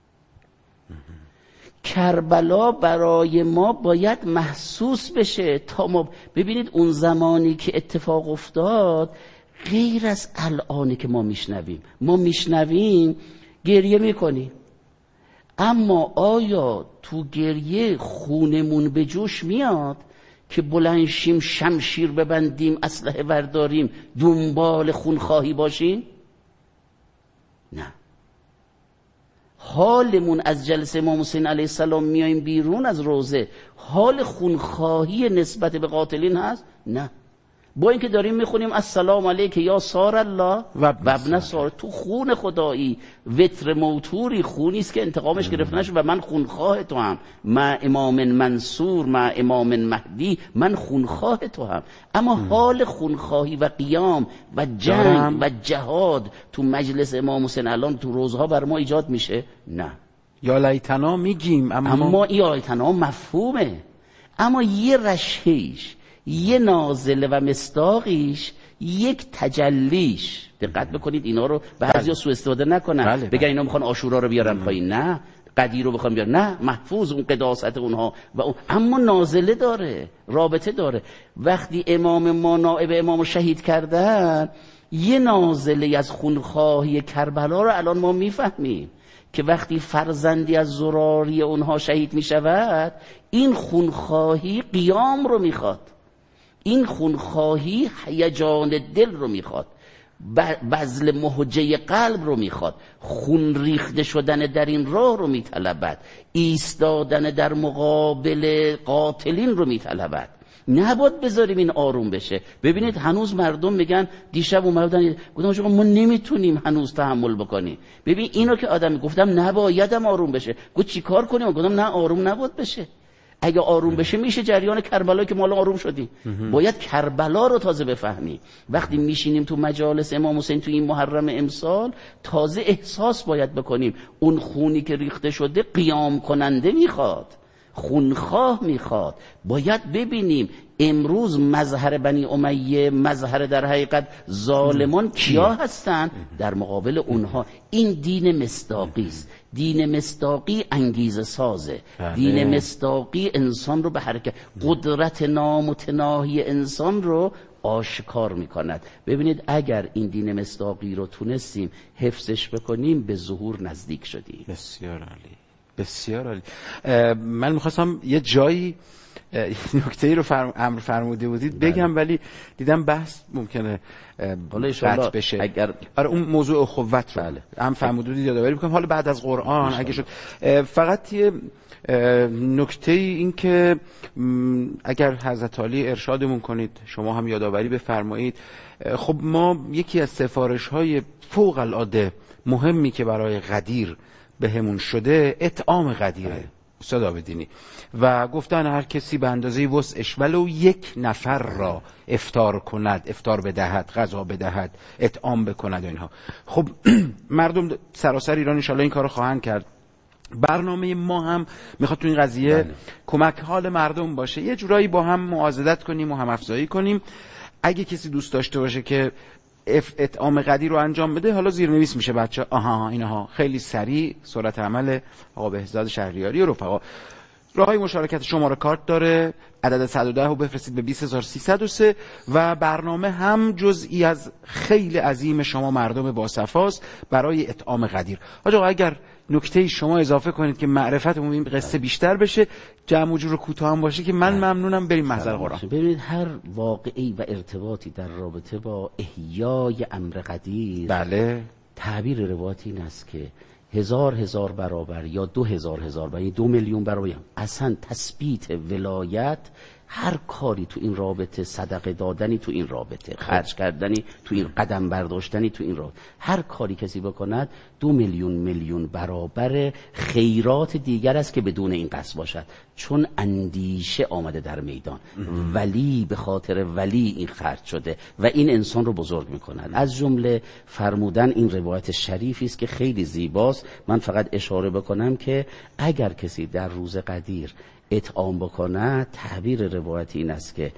کربلا برای ما باید محسوس بشه تا ما ببینید اون زمانی که اتفاق افتاد غیر از الانی که ما میشنویم گریه میکنیم، اما آیا تو گریه خونمون به جوش میاد که بلند شیم، شمشیر ببندیم، اسلحه برداریم، دنبال خونخواهی باشیم؟ نه. حالمون از جلسه امام حسین علیه السلام میایم بیرون از روزه حال خونخواهی نسبت به قاتلین هست؟ نه. با اینکه داریم میخونیم السلام علیک یا سار الله و ابن سار، تو خون خدایی وتر موتوری، خونی است که انتقامش گرفته نشد و من خونخواه تو هم، مع امام منصور مع امام مهدی، من خونخواه تو هم. اما حال خونخواهی و قیام و جنگ و جهاد تو مجلس امام حسین الان تو روزها بر ما ایجاد میشه؟ نه. یا لیتنا میگیم اما یا لیتنا مفهومه، اما یه رشهیش، یه نازله و مصداقیش، یک تجلیش. دقت بکنید اینا رو بعضیا سوء استفاده نکنن، بگن اینا میخوان عاشورا رو بیارن پایین. نه. قدیر رو بخوام بیارن، نه. محفوظ اون قداست اونها و اون، اما نازله داره، رابطه داره. وقتی امام ما نائب امام رو شهید کردن، یه نازله از خونخواهی کربلا رو الان ما میفهمیم که وقتی فرزندی از زراری اونها شهید میشود، این خونخواهی قیام رو میخواد، این خونخواهی هیجان دل رو میخواد، بذل مهجه قلب رو میخواد، خون ریخته شدن در این راه رو میطلبد، ایستادن در مقابل قاتلین رو میطلبد. نباید بذاریم این آروم بشه. ببینید هنوز مردم میگن، دیشب اومدن گفتم ما نمیتونیم هنوز تحمل بکنیم. ببین اینو که آدم گفتم نبایدم آروم بشه، گفت چی کار کنیم؟ گفتم نه، آروم نباید بشه. اگه آروم بشه میشه جریان کربلا که مالا آروم شدیم. باید کربلا رو تازه بفهمیم. وقتی میشینیم تو مجالس امام حسین تو این محرم امسال، تازه احساس باید بکنیم اون خونی که ریخته شده قیام کننده میخواد، خونخواه میخواد. باید ببینیم امروز مظهر بنی امیه، مظهر در حقیقت ظالمان کیا هستن؟ در مقابل اونها این دین مصداقی است. دین مصداقی انگیزه سازه. دین مصداقی انسان رو به حرکت، قدرت نامتناهی انسان رو آشکار میکند. ببینید اگر این دین مصداقی رو تونستیم حفظش بکنیم، به ظهور نزدیک شدیم. بسیار عالی، بسیار عالی. من میخواستم یه جایی نکته‌ای رو امر فرموده بودید بگم، ولی دیدم بحث ممکنه قطع بشه. اگر اون موضوع اخوت رو هم فرموده بودید یادآوری می‌کنم، حالا بعد از قرآن اگه شد. فقط یه نکته این که اگر حضرت علی ارشادمون کنید، شما هم یادآوری بفرمایید. خب ما یکی از سفارش‌های فوق العاده مهمی که برای قدیر بهمون شده اطعام قدیره استاد عابدینی، و گفتن هر کسی به اندازه وسعش ولو یک نفر را افطار کند، افطار بدهد، غذا بدهد، اطعام بکند و اینها. خب مردم سراسر ایران ان شاءالله این کارو خواهند کرد. برنامه ما هم میخواد تو این قضیه کمک حال مردم باشه، یه جورایی با هم معاضدت کنیم و هم افزایی کنیم. اگه کسی دوست داشته باشه که اطعام قدیر رو انجام بده، حالا زیرنویس میشه بچه اینها خیلی سریع، سرعت عمل آقا بهزاد شهریاری و رفقا. راههای مشارکت شماره کارت داره، عدد 110 رو بفرستید به 20303 و برنامه هم جزئی از خیلی عظیم شما مردم باصفاست برای اطعام قدیر. آقا اگر نکته شما اضافه کنید که معرفتمون این قصه بیشتر بشه، جمع و جور کوتاه هم باشه که من ممنونم. بریم محضر قرآن. ببینید هر واقعی و ارتباطی در رابطه با احیای امر قدیر، بله، تعبیر روایتی این است که 1000 برابر یا 2000 برابر، 2 میلیون برابر، اصلا تثبیت ولایت هر کاری تو این رابطه، صدقه دادنی تو این رابطه، خرج کردنی تو این، قدم برداشتنی تو این رابطه، هر کاری کسی بکند 2 میلیون برابر خیرات دیگر است که بدون این قصد باشد، چون اندیشه آمده در میدان. ولی به خاطر ولی این خرج شده و این انسان رو بزرگ میکند. از جمله فرمودن این روایت شریفی است که خیلی زیباست. من فقط اشاره بکنم که اگر کسی در روز قدیر اطعام بکنه، تعبیر روایتی این است که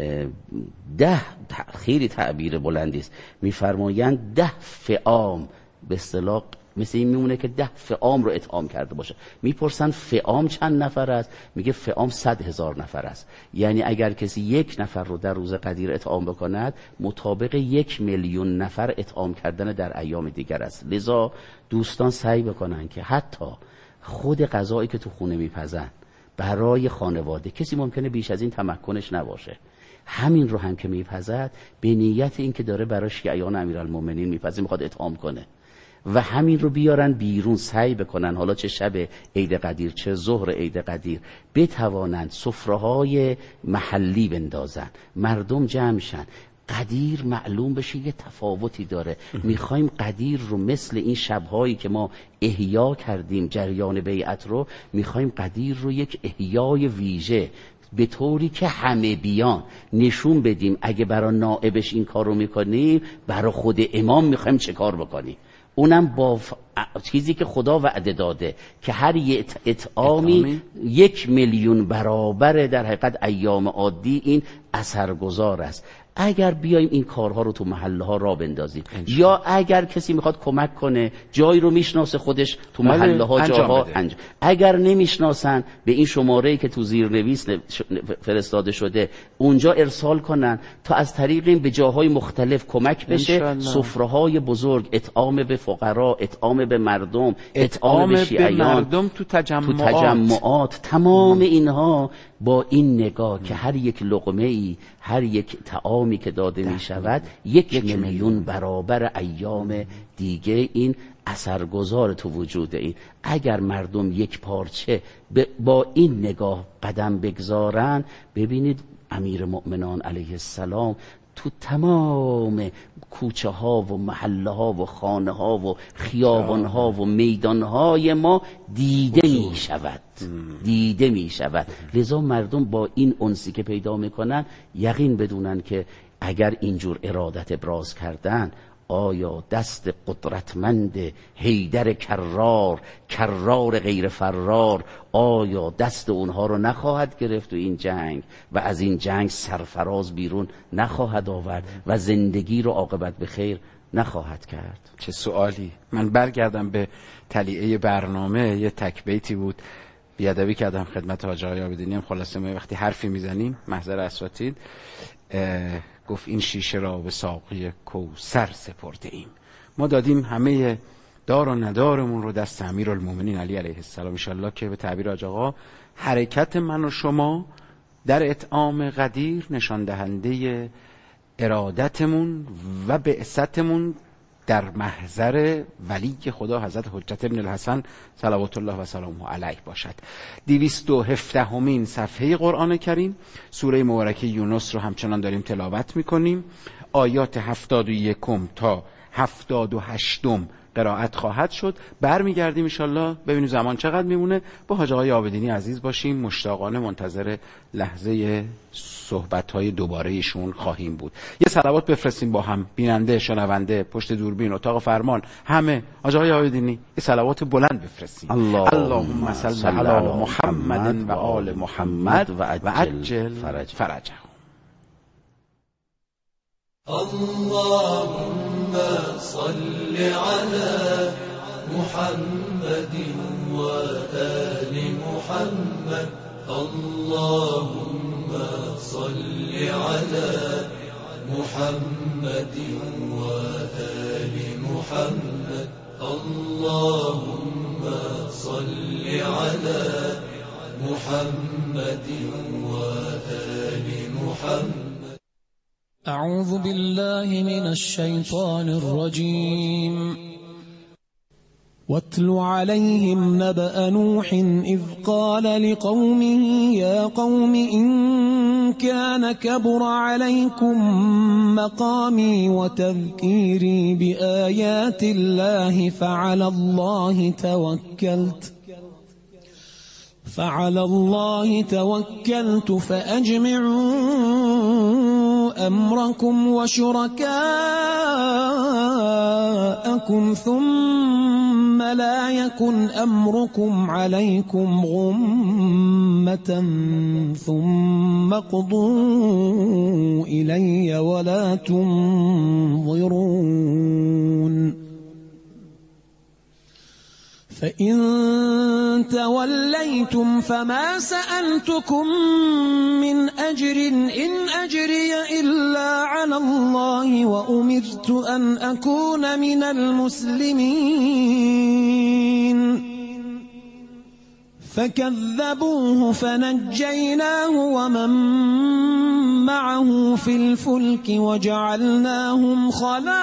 10 خیلی تعبیر بلندی است، میفرمایند 10 فعام، به اصطلاح مثل این میمونه که 10 فعام رو اطعام کرده باشه. میپرسن فعام چند نفر است؟ میگه فعام 100,000 نفر است. یعنی اگر کسی 1 نفر رو در روز قدیر اطعام بکند، مطابق 1 میلیون نفر اطعام کردن در ایام دیگر است. لذا دوستان سعی بکنن که حتی خود غذایی که تو خونه میپزن برای خانواده، کسی ممکنه بیش از این تمکنش نباشه، همین رو هم که میپزد به نیت این که داره برای شیعیان امیرالمومنین میپزه، میخواد اطعام کنه، و همین رو بیارن بیرون، سعی بکنن حالا چه شب عید قدیر چه ظهر عید قدیر بتوانند سفره‌های محلی بندازن، مردم جمع شن. قدیر معلوم بشه یه تفاوتی داره. میخوایم قدیر رو مثل این شبهایی که ما احیا کردیم جریان بیعت رو، میخوایم قدیر رو یک احیای ویژه به طوری که همه بیان نشون بدیم اگه برای نائبش این کار رو میکنیم، برای خود امام میخوایم چه کار بکنیم. اونم با چیزی که خدا وعده داده که هر یه اطعامی 1 میلیون برابر در حقیقت ایام عادی این اثرگذار است. اگر بیایم این کارها رو تو محله ها را بندازیم، یا اگر کسی میخواد کمک کنه جایی رو میشناسه خودش تو محله ها جاها انجام، اگر نمیشناسن به این شماره‌ای که تو زیرنویس فرستاده شده اونجا ارسال کنن تا از طریق این به جاهای مختلف کمک بشه. سفره‌های بزرگ، اطعام به فقرا، اطعام به مردم، اطعام به شیعیان، تو تجمعات، تمام اینها با این نگاه که هر یک لقمه‌ای، هر یک طعامی که داده می شود 1 میلیون برابر ایام دیگه این اثرگذار تو وجود این. اگر مردم یک پارچه با این نگاه قدم بگذارن، ببینید امیر مؤمنان علیه السلام تو تمام کوچه ها و محله ها و خانه ها و خیابان ها و میدان های ما دیده می شود. لذا مردم با این انسی که پیدا میکنن یقین بدونن که اگر اینجور ارادت ابراز کردن، آیا دست قدرتمند حیدر کرار غیر فرار، آیا دست اونها رو نخواهد گرفت تو این جنگ و از این جنگ سرفراز بیرون نخواهد آورد و زندگی رو عاقبت به خیر نخواهد کرد؟ چه سوالی. من برگردم به تلیعه برنامه، یه تک بیتی بود بیادبی کردم خدمت حاج آقای عابدینی. هم خلاصه ما وقتی حرفی میزنیم محضر اساتید، گفت این شیشه را به ساقی کوثر سپرده ایم. ما دادیم همه دار و ندارمون رو دست امیرالمومنین علی علیه السلام. ان شاءالله که به تعبیر حاج آقا حرکت من و شما در اطعام قدیر نشان دهنده ارادتمون و بعثتمون در محضر ولی خدا حضرت حجت ابن الحسن صلوات الله و سلامه علیه باشد. 217 صفحه قرآن کریم، سوره مبارکه یونس رو همچنان داریم تلاوت میکنیم. آیات 71 تا 78 قرائت خواهد شد. برمیگردیم انشالله ببینیم زمان چقدر میمونه. با حاج آقای عابدینی عزیز باشیم، مشتاقانه منتظر لحظه صحبت‌های دوباره ایشون خواهیم بود. یه صلوات بفرستیم با هم، بیننده، شنونده، پشت دوربین، اتاق فرمان، همه. حاج آقای عابدینی یه صلوات بلند بفرستیم. اللهم صل علی محمد و آل محمد و عجل فرجه. اللهم صل على محمد وآل محمد. اللهم صل على محمد وآل محمد. اللهم صل على محمد وآل محمد. أعوذ بالله من الشيطان الرجيم. واتل عليهم نبأ نوح إذ قال لقومه يا قوم إن كان كبر عليكم مقامي وتذكيري بآيات الله فعلى الله توكلت فأجمعوا أمركم وشركاءكم ثم لا يكن أمركم عليكم غمة ثم اقضوا إلي ولا تنظرون فإن توليتم فما سألتكم من أجر إن أجري إلا على الله وأمرت أن أكون من المسلمين فكذبوه فنجيناه ومن معه في الفلك وجعلناهم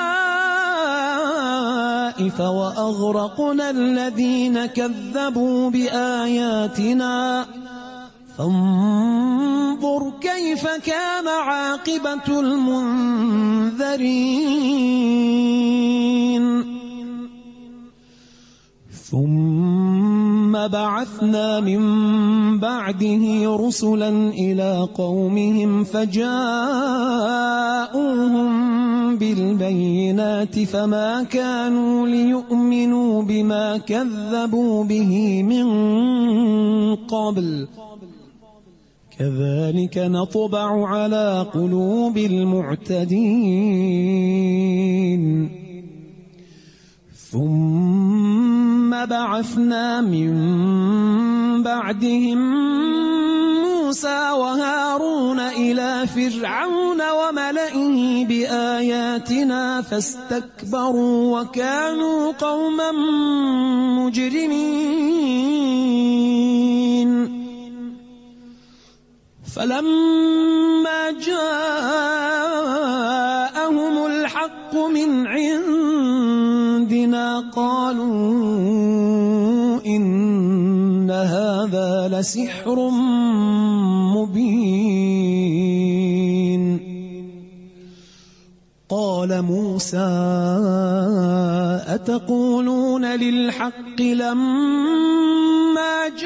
خلائف وأغرقنا الذين كذبوا بآياتنا فانظر كيف كان عاقبة المنذرين ثم بعثنا من بعده رسلا إلى قومهم فجاءوهم بالبينات فما كانوا ليؤمنوا بما كذبوا به من قبل كذلك نطبع على قلوب المعتدين ثم بعثنا من بعدهم موسى وهارون إلى فرعون وملئه بآياتنا فاستكبروا وكانوا قوما مجرمين فلما جاءهم الحق من عندنا قالوا إن هذا لسحر مبين قال موسى أتقولون للحق لما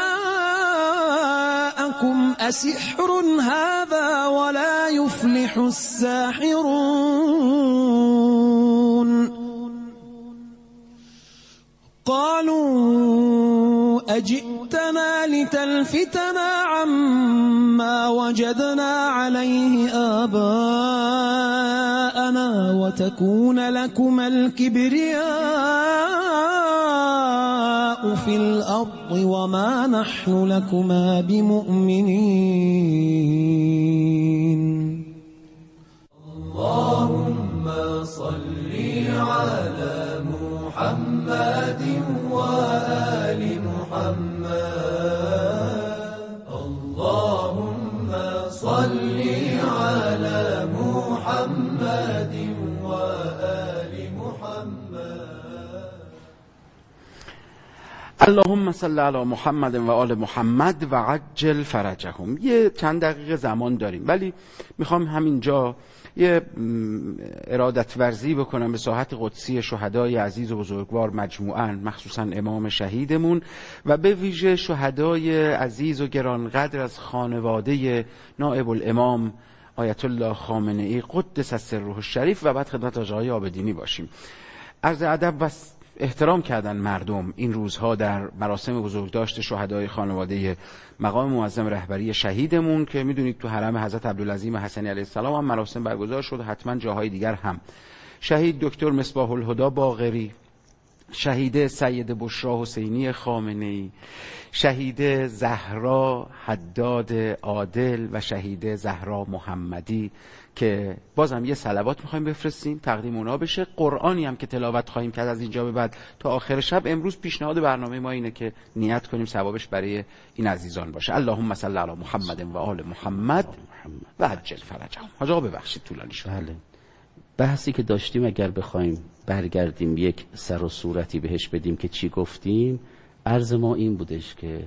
جاءكم أسحر هذا ولا يفلح الساحرون قالوا أجئتنا لتلفتنا عما وجدنا عليه آباءنا وتكون لكما الكبرياء في الأرض وما نحن لكما بمؤمنين اللهم صل على محمد وآل محمد اللهم صل على محمد وآل محمد. اللهم صل علی محمد و آل محمد و عجل فرجهم. یه چند دقیقه زمان داریم ولی میخوام همینجا یه ارادت ورزی بکنم به ساحت قدسی شهدای عزیز و بزرگوار مجموعاً، مخصوصاً امام شهیدمون و به ویژه شهدای عزیز و گرانقدر از خانواده نائب الامام آیت الله خامنه‌ای قدس سره الشریف و بعد خدمت آقای عابدینی باشیم. عرض ادب و احترام کردن مردم این روزها در مراسم بزرگداشت شهدای خانواده مقام معظم رهبری شهیدمون که میدونید تو حرم حضرت عبدالعظیم حسنی علیه السلام هم مراسم برگزار شد، حتما جاهای دیگر هم. شهید دکتر مصباح الهدی باقری، شهید سید بشرا حسینی خامنه‌ای، شهید زهرا حداد عادل و شهید زهرا محمدی که بازم یه صلوات میخوایم بفرستیم تقدیم اونا بشه. قرآنی هم که تلاوت خواهیم کرد از اینجا به بعد تا آخر شب. امروز پیشنهاد برنامه ما اینه که نیت کنیم ثوابش برای این عزیزان باشه. اللهم صل علی محمد و آل محمد و عجل فرجهم. حاج آقا ببخشید طولانی شد. بله. بحثی که داشتیم اگر بخوایم برگردیم یک سر و صورتی بهش بدیم که چی گفتیم، عرض ما این بودش که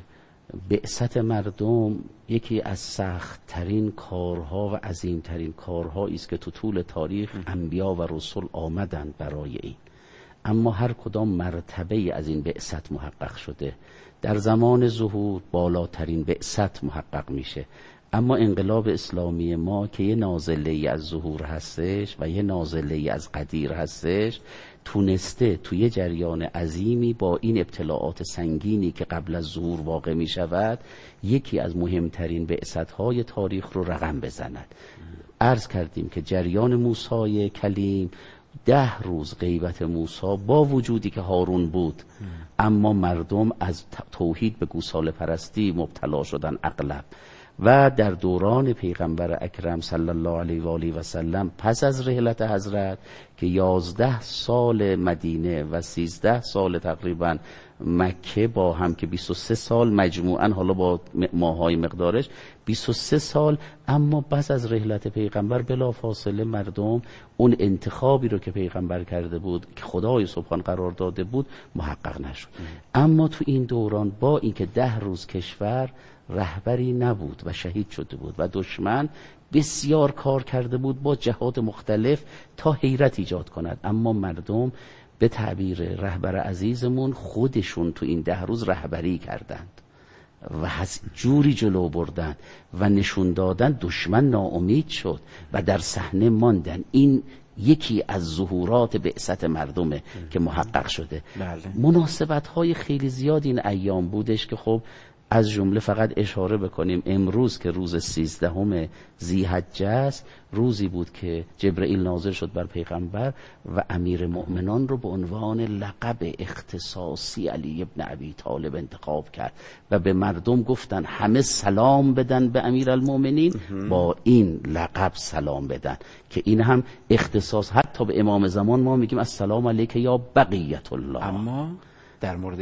بعثت مردم یکی از سخت‌ترین کارها و عظیم‌ترین کارهایی است که تو طول تاریخ انبیا و رسول آمدند برای این. اما هر کدام مرتبه از این بعثت محقق شده. در زمان ظهور بالاترین بعثت محقق میشه، اما انقلاب اسلامی ما که یه نازله‌ای از ظهور هستش و یه نازله‌ای از قدیر هستش، تونسته توی جریان عظیمی با این ابتلاعات سنگینی که قبل از ظهور واقع می شود یکی از مهمترین بعثت‌های تاریخ رو رقم بزند. عرض کردیم که جریان موسی کلیم 10 روز غیبت موسی با وجودی که هارون بود، اما مردم از توحید به گوساله پرستی مبتلا شدن اغلب. و در دوران پیغمبر اکرم صلی الله علیه و آله و سلم پس از رحلت حضرت که 11 سال مدینه و 13 سال تقریبا مکه با هم که 23 سال مجموعاً، حالا با ماهای مقدارش 23 سال، اما پس از رحلت پیغمبر بلا فاصله مردم اون انتخابی رو که پیغمبر کرده بود که خدای سبحان قرار داده بود محقق نشد. اما تو این دوران با اینکه 10 روز کشور رهبری نبود و شهید شده بود و دشمن بسیار کار کرده بود با جهات مختلف تا حیرت ایجاد کند، اما مردم به تعبیر رهبر عزیزمون خودشون تو این 10 روز رهبری کردند و جوری جلو بردن و نشون دادن دشمن ناامید شد و در صحنه ماندن. این یکی از ظهورات بعثت مردمه که محقق شده. مناسبت‌های خیلی زیاد این ایام بودش که خب از جمله فقط اشاره بکنیم امروز که روز 13 ذی‌حجه است، روزی بود که جبرئیل نازل شد بر پیغمبر و امیر مؤمنان رو به عنوان لقب اختصاصی علی ابن ابی طالب انتخاب کرد و به مردم گفتن همه سلام بدن به امیر المؤمنین، با این لقب سلام بدن که این هم اختصاص. حتی به امام زمان ما میگیم السلام علیک یا بقیت الله، اما در مورد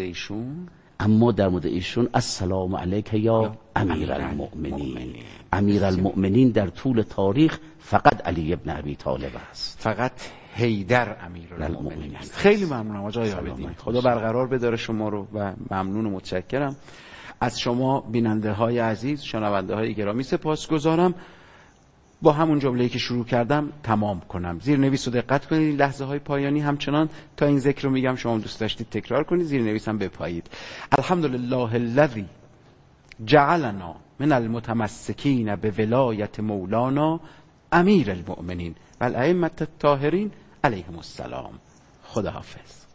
ایشون السلام علیک یا امیر المؤمنین. امیر المؤمنین در طول تاریخ فقط علی ابن ابی طالب است، فقط حیدر امیر المؤمنین است. خیلی ممنونم آقای عابدی، خدا برقرار بداره شما رو و ممنون و متشکرم از شما بیننده های عزیز، شنونده های گرامی سپاسگزارم. با همون جمله‌ای که شروع کردم تمام کنم. زیرنویس رو دقت کنید، این لحظه های پایانی همچنان تا این ذکر رو میگم شما دوست داشتید تکرار کنید، زیرنویس هم بپایید. الحمدلله الذی جعلنا من المتمسکین به ولایت مولانا امیر المؤمنین و الائمة الطاهرین علیهم السلام. خداحافظ.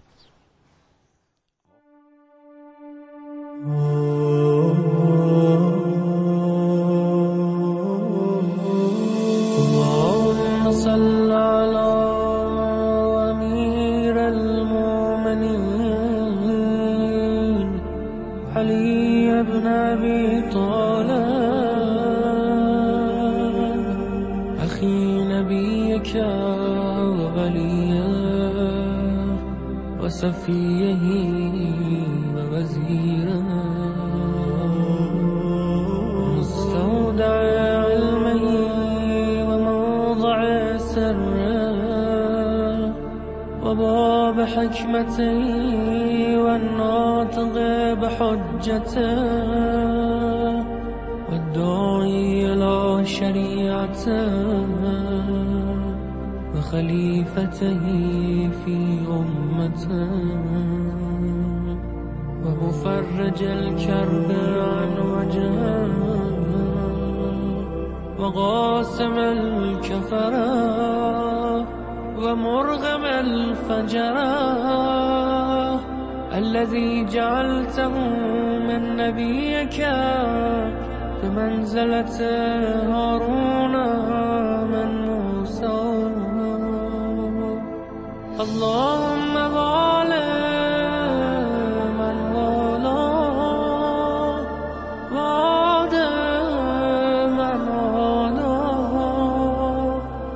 صل على أمير المؤمنين علي بن أبي طالب أخي نبيك ووليه وصفيه ووزيره مستودع علمه وباب حكمته والناطق بحجته والداعي إلى شريعته وخليفته في أمته ومفرج الكرب عن وجهه وقاسم الكفرة ومرغم الفجرة الذي جعلته من نبيك بمنزلة هارون من موسى. اللهم ظالم من والاه وعادم من عاداه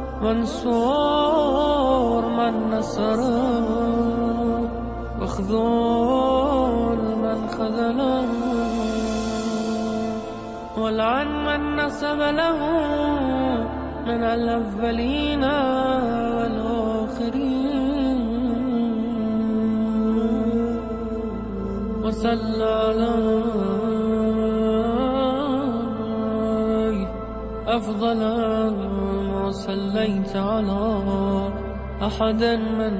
وانصر من نصره واخذل من خذله والعن من نسب له من الأولين والآخرين. الآخرين وصل عليه أفضل ما صليت على أحد من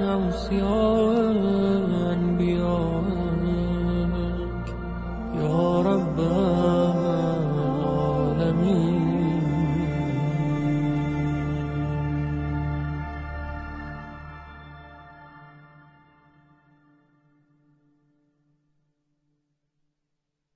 أوصياء أنبيائك يا رب